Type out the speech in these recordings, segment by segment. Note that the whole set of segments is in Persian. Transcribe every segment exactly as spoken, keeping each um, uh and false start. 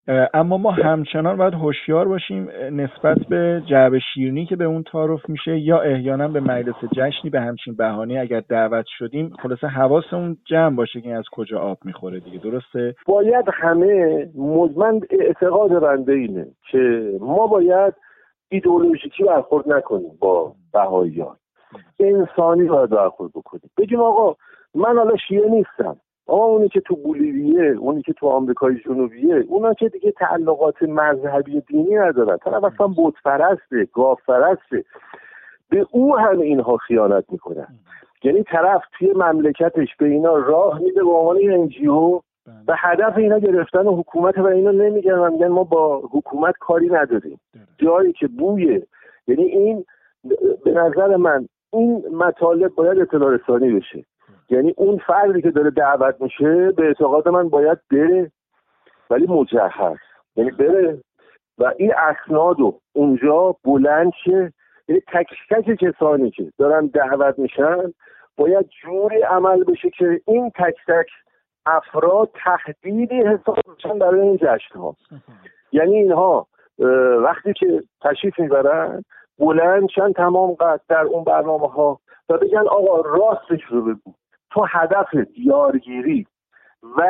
اما ما همچنان باید هوشیار باشیم نسبت به جعبه شیرینی که به اون تعارف میشه یا احیانا به مجلس جشنی به همچین بهانه اگر دعوت شدیم، خلاصه حواسمون جمع باشه که از کجا آب میخوره دیگه. درسته؟ باید همه مزمن اعتقاد بنده اینه که ما باید ایدئولوژیکی برخورد نکنیم با بهاییان، انسانی باید برخورد بکنیم. بگیم آقا من حالا شیعه نیستم، آقا اونی که تو بولیویه، اونی که تو آمریکای جنوبیه، اونا که دیگه تعلقات مذهبی دینی ندارن، طرف اصلا بت پرسته، گاو پرسته، به او هم اینها خیانت میکنن. یعنی طرف توی مملکتش به اینا راه میده به عنوان انجیو و هدف اینا گرفتن حکومت و اینا نمیگن و میگن ما با حکومت کاری نداریم. جایی که بویه، یعنی این به نظر من این مطالب باید اطلاع رسانی بشه. یعنی اون فردی که داره دعوت میشه به اعتقاد من باید بره، ولی مجهز، یعنی بره و این اسنادو اونجا بلند شه. یعنی تک تک کسانی که دارن دعوت میشن باید جوری عمل بشه که این تک تک افراد تهدیدی حساب بشن برای این جشن ها. یعنی اینها وقتی که تشریف میبرن بلند شن تمام قد در اون برنامه ها و بگن آقا راستش رو بگو، تو هدف یارگیری و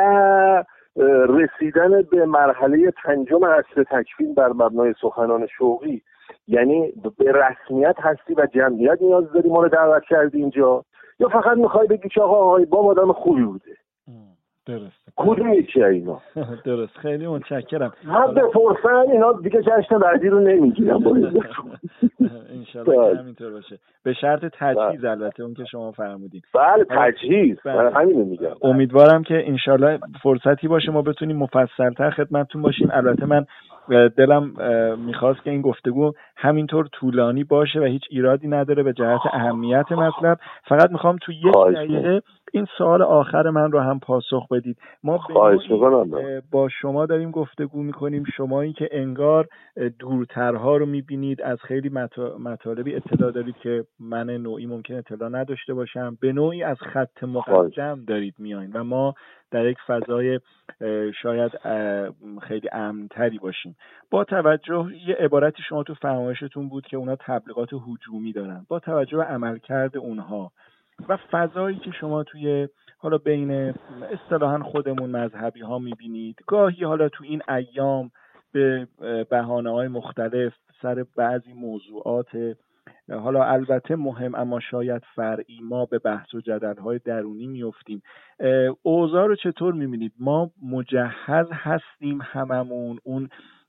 رسیدن به مرحله پنجم عصر تکوین بر مبنای سخنان شوقی، یعنی به رسمیت هستی و جمعیت نیاز داری ما رو دعوت کردی اینجا، یا فقط میخوای بگی که آقا آقای باب آدم خوبی بوده؟ درست. کدوم یکی اینا؟ درست. خیلی متشکرم. هم به فرصت اینا دیگه جشن بعدی رو نمیگیرم باید. انشالله همینطور باشه، به شرط تجهیز البته اون که شما فرمودین. بله تجهیز، من همین میگم. امیدوارم که انشالله فرصتی باشه ما بتونیم مفصل‌تر خدمتتون باشیم. البته من دلم میخواست که این گفتگو همینطور طولانی باشه و هیچ ایرادی نداره به جهت اهمیت مطلب. فقط میخوام تو یک دقیقه این سوال آخر من رو هم پاسخ بدید. ما با شما داریم گفتگو میکنیم، شمایی که انگار دورترها رو میبینید، از خیلی مطالبی اطلاع دارید که من نوعی ممکن اطلاع نداشته باشم، به نوعی از خط مقدم دارید میایین و ما در یک فضای شاید خیلی امن‌تری باشیم. با توجه یه عبارتی شما تو فرمایشتون بود که اونا تبلیغات هجومی دارن، با توجه به عملکرد اونها و فضایی که شما توی حالا بین اصطلاحاً خودمون مذهبی ها میبینید، گاهی حالا تو این ایام به بهانه‌های مختلف سر بعضی موضوعات حالا البته مهم اما شاید فرعی ما به بحث و جدل‌های درونی میافتیم. اوضاع رو چطور می‌بینید؟ ما مجهز هستیم هممون اون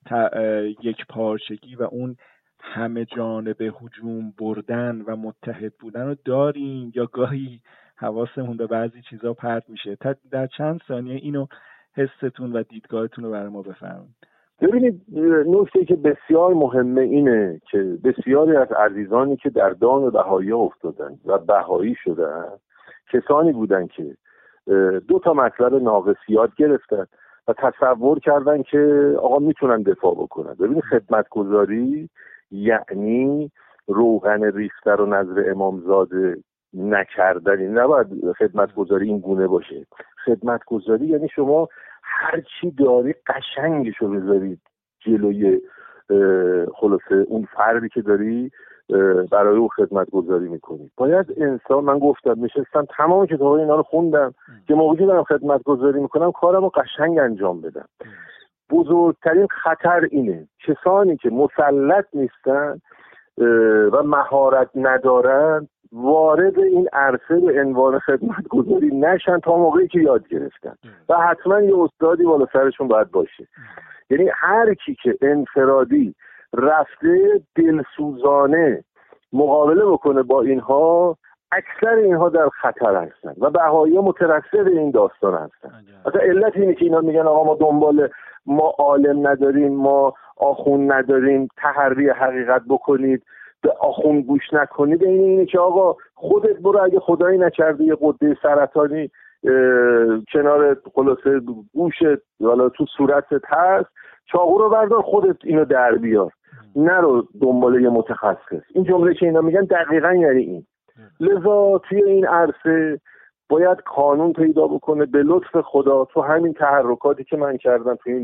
یک پارچگی و اون همه جانبه هجوم بردن و متحد بودن رو داریم یا گاهی حواسمون به بعضی چیزا پرت میشه؟ در چند ثانیه اینو حستون و دیدگاهتون رو برای ما بفرمایید. ببینید نکته که بسیار مهمه اینه که بسیاری از عزیزانی که در دام بهایی افتادن و بهایی شدن کسانی بودن که دو تا مطلب ناقص یاد گرفتن و تصور کردن که آقا میتونن دفاع بکنن. ببینید خدمتگزاری یعنی روغن ریخته رو نظر امامزاده نکردن، این نباید خدمتگزاری این گونه باشه. خدمتگزاری یعنی شما هر چی داری قشنگشو بذارید جلوی خلاصه اون فردی که داری برای او خدمتگزاری میکنی. باید انسان، من گفتم نشستم تمام کتابای اینا رو خوندم که موقعی که دارم خدمتگزاری میکنم کارمو قشنگ انجام بدم. بزرگترین خطر اینه کسانی که مسلط نیستن و مهارت ندارن وارد این عرصه به عنوان خدمتگزاری نشن تا موقعی که یاد گرفتن و حتما یه استادی بالا سرشون باید باشه. یعنی هر کی که انفرادی رفته دلسوزانه مقابله بکنه با اینها، اکثر اینها در خطر هستن و بهایی مترصد این داستان هستن. اصلا علت اینه که اینا میگن آقا ما دنبال ما عالم نداریم، ما آخوند نداریم، تحری حقیقت بکنید، به آخوند گوش نکنید. این اینه که آقا خودت برو اگه خدایی نکرده یه قده سرطانی کنار خلاصه گوشت والا تو صورتت هست، چاقو رو بردار خودت اینو در بیار، نرو دنبال یه متخصص. این جمله که اینا میگن دقیقاً یعنی این. لذا توی این عرصه باید قانون پیدا بکنه به لطف خدا. تو همین تحرکاتی که من کردم تو این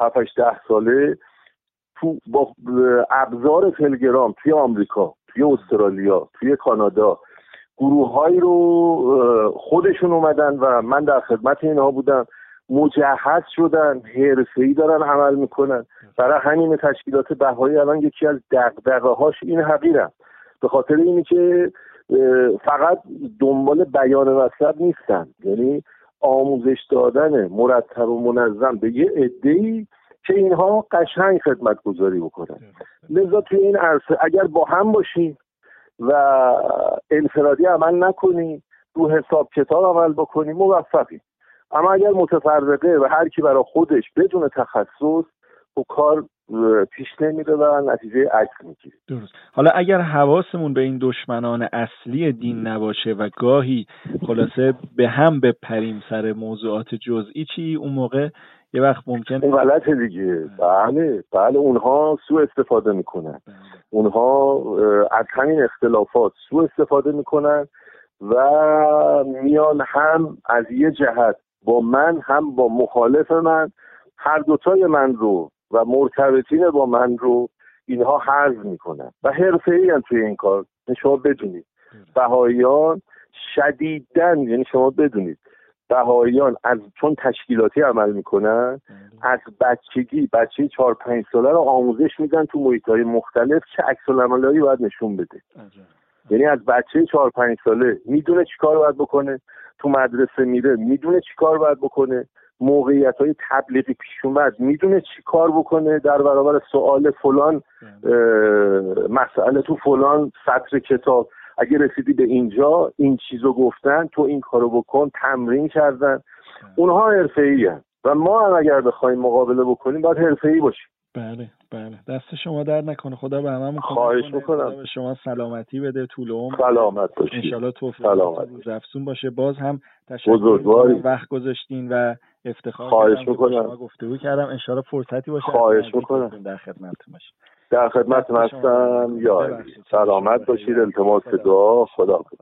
هفت هشت ده ساله تو با ابزار تلگرام توی آمریکا، توی استرالیا، توی کانادا گروه‌هایی رو خودشون اومدن و من در خدمت اینها بودم، مجهز شدن، حرفه‌ای دارن عمل میکنن. برای همین تشکیلات بهایی الان یکی از دغدغه‌هاش این حقیرن، به خاطر اینی که فقط دنبال بیان مطلب نیستن، یعنی آموزش دادن مرتب و منظم به یه عده‌ای که اینها قشنگ خدمت گذاری بکنن. لذا توی این عرصه اگر با هم باشیم و انفرادی عمل نکنیم، رو حساب کتاب عمل بکنیم، موفقیم. اما اگر متفرقه و هر کی برای خودش بدون تخصص و کار پیش نمیره و نتیجه عکس میگیره. درست. حالا اگر حواسمون به این دشمنان اصلی دین نباشه و گاهی خلاصه به هم بپریم سر موضوعات جزئی، چی اون موقع یه وقت ممکنه اون غلطه دیگه. بله بله اونها سوء استفاده میکنن. اونها از همین اختلافات سوء استفاده میکنن و میان هم از یه جهت با من هم با مخالف من، هر دوتای من رو و مرتبطین با من رو اینها حذف میکنن و حرفه‌ای هم توی این کار. شما بدونید بهاییان شدیداً، یعنی شما بدونید بهاییان از چون تشکیلاتی عمل میکنن، از بچگی بچه چهار پنج ساله رو آموزش میدن تو محیط‌های مختلف چه عکس‌العملایی باید نشون بده. یعنی از بچه چهار پنج ساله میدونه چی کار باید بکنه، تو مدرسه میره میدونه چی کار باید بکنه، موقعیت‌های تبلیغی پیش اومد میدونه چی کار بکنه در برابر سوال فلان مسئله تو فلان سطر کتاب. اگه رسیدی به اینجا این چیزو گفتن تو این کارو بکن، تمرین کردن. اونها حرفه‌ای هستن و ما هم اگر بخوایم مقابله بکنیم باید حرفه‌ای باشیم. بله بله، دست شما در نکنه، خدا به هممون خواهش میکنم. خدا به شما سلامتی بده، طول عمر، سلامت باشید ان شاءالله توفیق روز افزون باشه. باز هم تشکر بزرگواری وقت گذاشتین و افتخار خواهش میکنم. شما گفتگو کردم. ان شاءالله فرصتی باشه خواهش میکنم در خدمتتون باشم. در خدمتتون هستم. یا سلامت باشید. التماس دعا. خدا